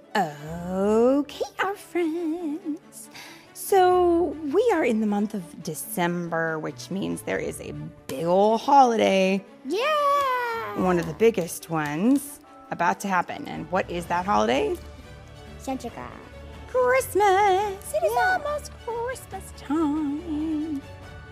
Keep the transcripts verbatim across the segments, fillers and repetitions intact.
Okay, our friends. So we are in the month of December, which means there is a big old holiday. Yeah! One of the biggest ones about to happen. And what is that holiday? Santa Claus. Christmas. It is Yeah. almost Christmas time.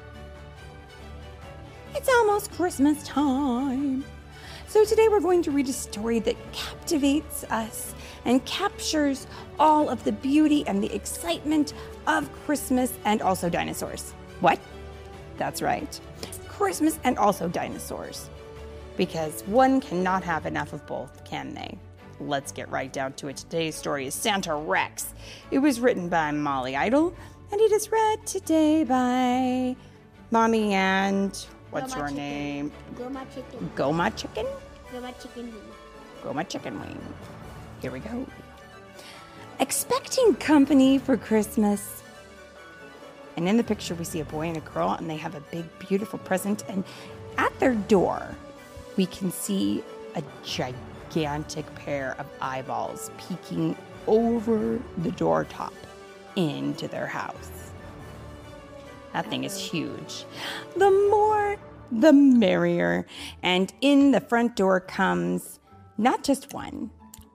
It's almost Christmas time. So today we're going to read a story that captivates us and captures all of the beauty and the excitement of Christmas and also dinosaurs. What? That's right. Christmas and also dinosaurs. Because one cannot have enough of both, can they? Let's get right down to it. Today's story is Santa Rex. It was written by Molly Idle, and it is read today by Mommy and... What's Goma your Chicken. name? Goma Chicken. Goma Chicken? Goma Chicken Wing. Goma Chicken Wing. Here we go. Expecting company for Christmas. And in the picture, we see a boy and a girl, and they have a big, beautiful present. And at their door, we can see a gigantic pair of eyeballs peeking over the door top into their house. That thing is huge. The more, the merrier. And in the front door comes not just one,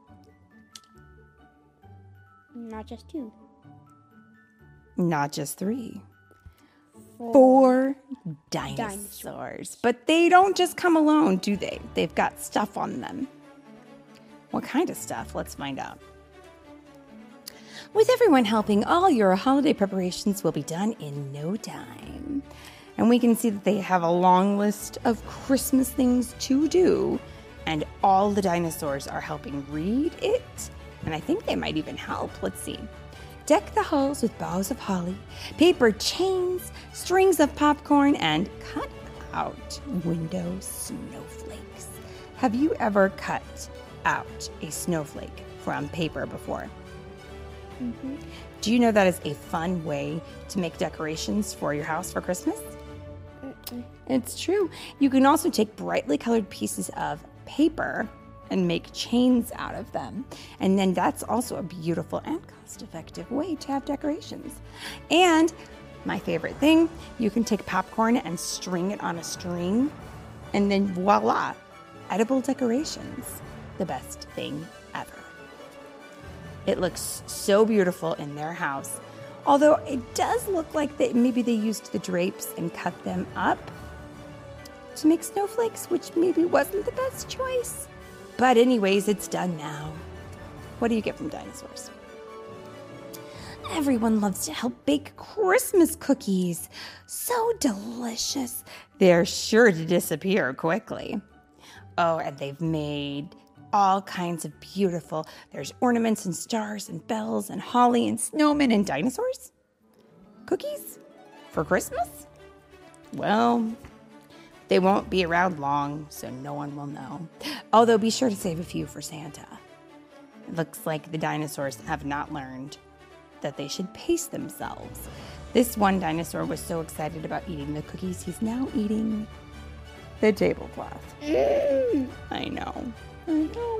Not just two. not just three, four dinosaurs. Dinosaurs. But they don't just come alone, do they? They've got stuff on them. What kind of stuff? Let's find out. With everyone helping, all your holiday preparations will be done in no time. And we can see that they have a long list of Christmas things to do, and all the dinosaurs are helping read it. And I think they might even help. Let's see. Deck the halls with boughs of holly, paper chains, strings of popcorn, and cut out window snowflakes. Have you ever cut out a snowflake from paper before? Mm-hmm. Do you know that is a fun way to make decorations for your house for Christmas? Mm-mm. It's true. You can also take brightly colored pieces of paper and make chains out of them. And then that's also a beautiful and cost-effective way to have decorations. And my favorite thing, you can take popcorn and string it on a string, and then voila, edible decorations. The best thing ever. It looks so beautiful in their house. Although it does look like that maybe they used the drapes and cut them up to make snowflakes, which maybe wasn't the best choice. But anyways, it's done now. What do you get from dinosaurs? Everyone loves to help bake Christmas cookies. So delicious. They're sure to disappear quickly. Oh, and they've made all kinds of beautiful, there's ornaments and stars and bells and holly and snowmen and dinosaurs? Cookies? For Christmas? Well, they won't be around long, so no one will know. Although be sure to save a few for Santa. It looks like the dinosaurs have not learned that they should pace themselves. This one dinosaur was so excited about eating the cookies, he's now eating the tablecloth. Mm. I know. I know.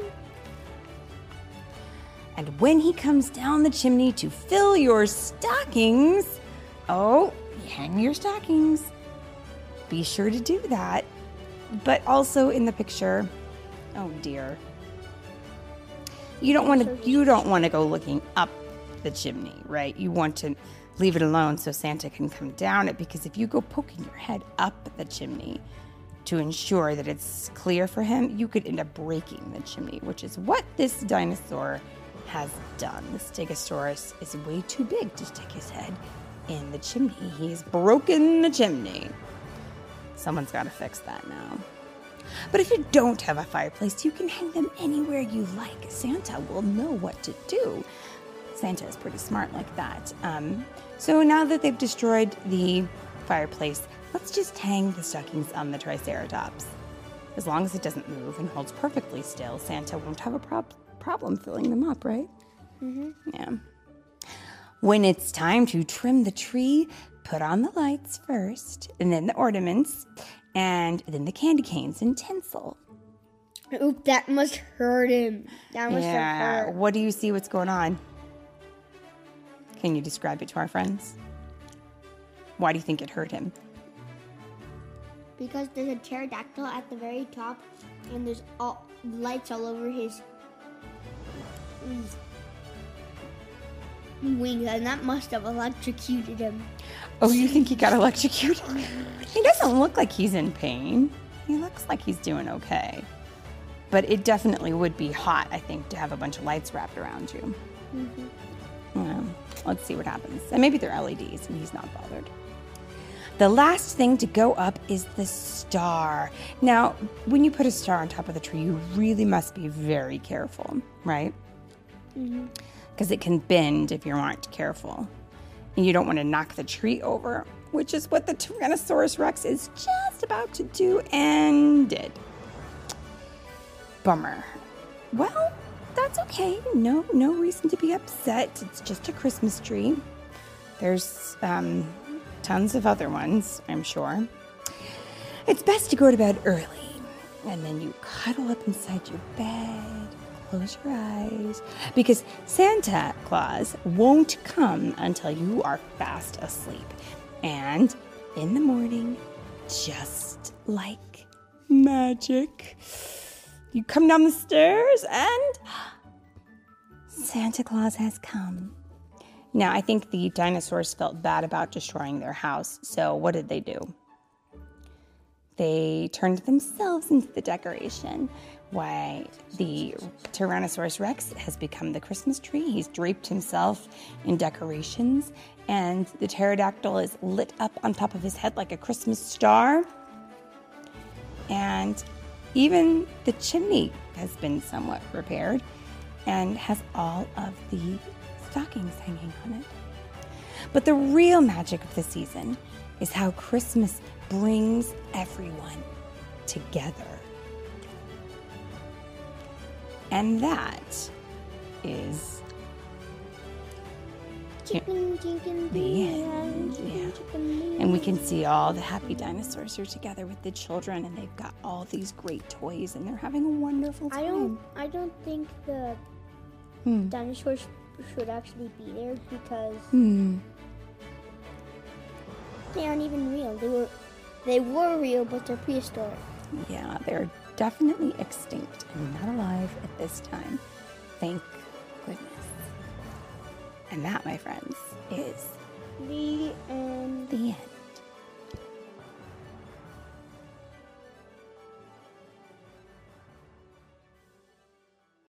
And when he comes down the chimney to fill your stockings, oh, hang your stockings. Be sure to do that. But also in the picture, oh dear. You don't want to you don't want to go looking up the chimney, right? You want to leave it alone so Santa can come down it, because if you go poking your head up the chimney to ensure that it's clear for him, you could end up breaking the chimney, which is what this dinosaur has done. The Stegosaurus is way too big to stick his head in the chimney. He's broken the chimney. Someone's got to fix that now. But if you don't have a fireplace, you can hang them anywhere you like. Santa will know what to do. Santa is pretty smart like that. Um, so now that they've destroyed the fireplace, let's just hang the stockings on the Triceratops. As long as it doesn't move and holds perfectly still, Santa won't have a prob- problem filling them up, right? Mm-hmm. Yeah. When it's time to trim the tree, put on the lights first, and then the ornaments, and then the candy canes and tinsel. Oop, that must hurt him. That must have Yeah. hurt. What do you see? What's going on? Can you describe it to our friends? Why do you think it hurt him? Because there's a pterodactyl at the very top, and there's all lights all over his wings, and that must have electrocuted him. Oh, you think he got electrocuted? He doesn't look like he's in pain. He looks like he's doing okay. But it definitely would be hot, I think, to have a bunch of lights wrapped around you. Mm-hmm. Yeah, let's see what happens. And maybe they're L E Ds and he's not bothered. The last thing to go up is the star. Now, when you put a star on top of the tree, you really must be very careful, right? Mm-hmm. Because it can bend if you aren't careful. And you don't want to knock the tree over, which is what the Tyrannosaurus Rex is just about to do and did. Bummer. Well, that's okay. No, no reason to be upset. It's just a Christmas tree. There's um, tons of other ones, I'm sure. It's best to go to bed early, and then you cuddle up inside your bed, close your eyes, because Santa Claus won't come until you are fast asleep. And in the morning, just like magic, you come down the stairs and Santa Claus has come. Now, I think the dinosaurs felt bad about destroying their house, so what did they do? They turned themselves into the decoration. Why, the Tyrannosaurus Rex has become the Christmas tree. He's draped himself in decorations, and the pterodactyl is lit up on top of his head like a Christmas star. And even the chimney has been somewhat repaired and has all of the stockings hanging on it. But the real magic of the season is how Christmas brings everyone together. And that is Chicken, chicken, the end. Yeah. And we can see all the happy dinosaurs are together with the children, and they've got all these great toys, and they're having a wonderful time. I don't. I don't think the Hmm. dinosaurs should actually be there because Hmm. they aren't even real. They were. They were real, but they're prehistoric. Yeah, they're definitely extinct and not alive at this time. Thank goodness. And that, my friends, is The end. the end.